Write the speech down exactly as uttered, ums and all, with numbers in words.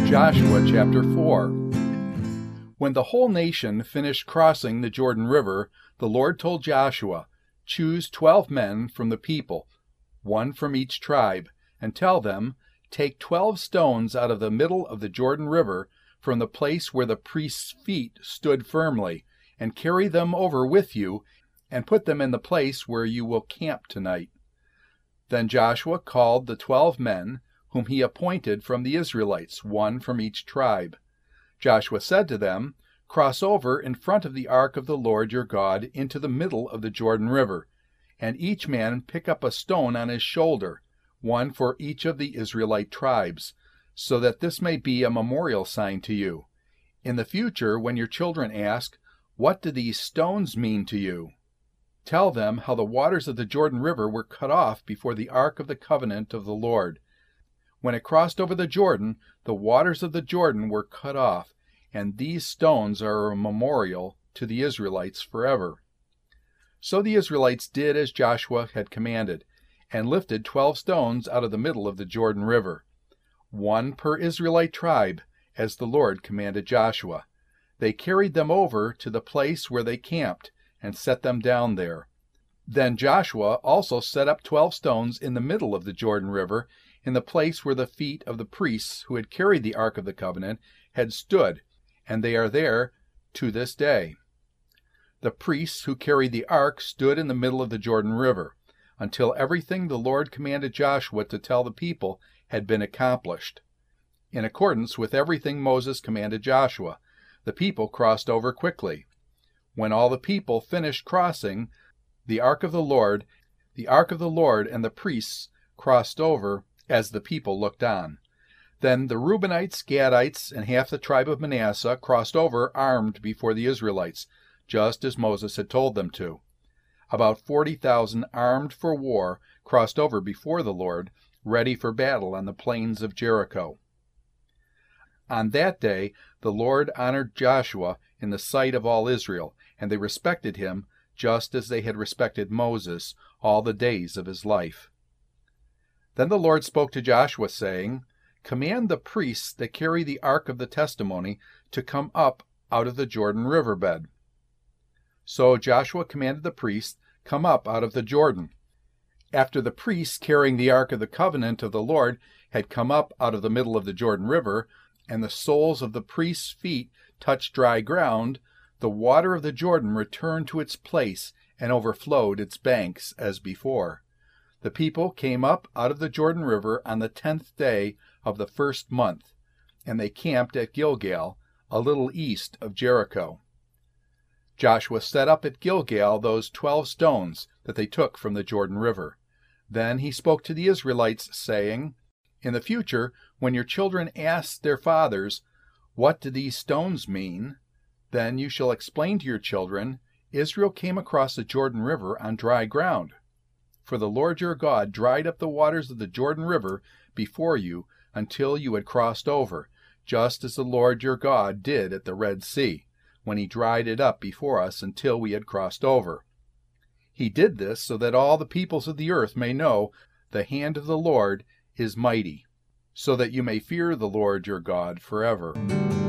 Joshua chapter four. When the whole nation finished crossing the Jordan River, the Lord told Joshua, "Choose twelve men from the people, one from each tribe, and tell them, 'Take twelve stones out of the middle of the Jordan River, from the place where the priests' feet stood firmly, and carry them over with you, and put them in the place where you will camp tonight.'" Then Joshua called the twelve men, whom he appointed from the Israelites, one from each tribe. Joshua said to them, "Cross over in front of the ark of the Lord your God into the middle of the Jordan River, and each man pick up a stone on his shoulder, one for each of the Israelite tribes, so that this may be a memorial sign to you. In the future, when your children ask, 'What do these stones mean to you?' tell them how the waters of the Jordan River were cut off before the ark of the covenant of the Lord. When it crossed over the Jordan, the waters of the Jordan were cut off, and these stones are a memorial to the Israelites forever." So the Israelites did as Joshua had commanded, and lifted twelve stones out of the middle of the Jordan River, one per Israelite tribe, as the Lord commanded Joshua. They carried them over to the place where they camped, and set them down there. Then Joshua also set up twelve stones in the middle of the Jordan River, in the place where the feet of the priests who had carried the Ark of the Covenant had stood, and they are there to this day. The priests who carried the ark stood in the middle of the Jordan River, until everything the Lord commanded Joshua to tell the people had been accomplished. In accordance with everything Moses commanded Joshua, the people crossed over quickly. When all the people finished crossing, the ark of the Lord, the ark of the Lord and the priests crossed over as the people looked on. Then the Reubenites, Gadites, and half the tribe of Manasseh crossed over armed before the Israelites, just as Moses had told them to. About forty thousand armed for war crossed over before the Lord, ready for battle on the plains of Jericho. On that day the Lord honored Joshua in the sight of all Israel, and they respected him just as they had respected Moses all the days of his life. Then the Lord spoke to Joshua, saying, "Command the priests that carry the ark of the testimony to come up out of the Jordan River bed." So Joshua commanded the priests, "Come up out of the Jordan." After the priests carrying the ark of the covenant of the Lord had come up out of the middle of the Jordan River, and the soles of the priests' feet touched dry ground, the water of the Jordan returned to its place and overflowed its banks as before. The people came up out of the Jordan River on the tenth day of the first month, and they camped at Gilgal, a little east of Jericho. Joshua set up at Gilgal those twelve stones that they took from the Jordan River. Then he spoke to the Israelites, saying, "In the future, when your children ask their fathers, 'What do these stones mean?' then you shall explain to your children, 'Israel came across the Jordan River on dry ground.' For the Lord your God dried up the waters of the Jordan River before you until you had crossed over, just as the Lord your God did at the Red Sea, when he dried it up before us until we had crossed over. He did this so that all the peoples of the earth may know the hand of the Lord is mighty, so that you may fear the Lord your God forever."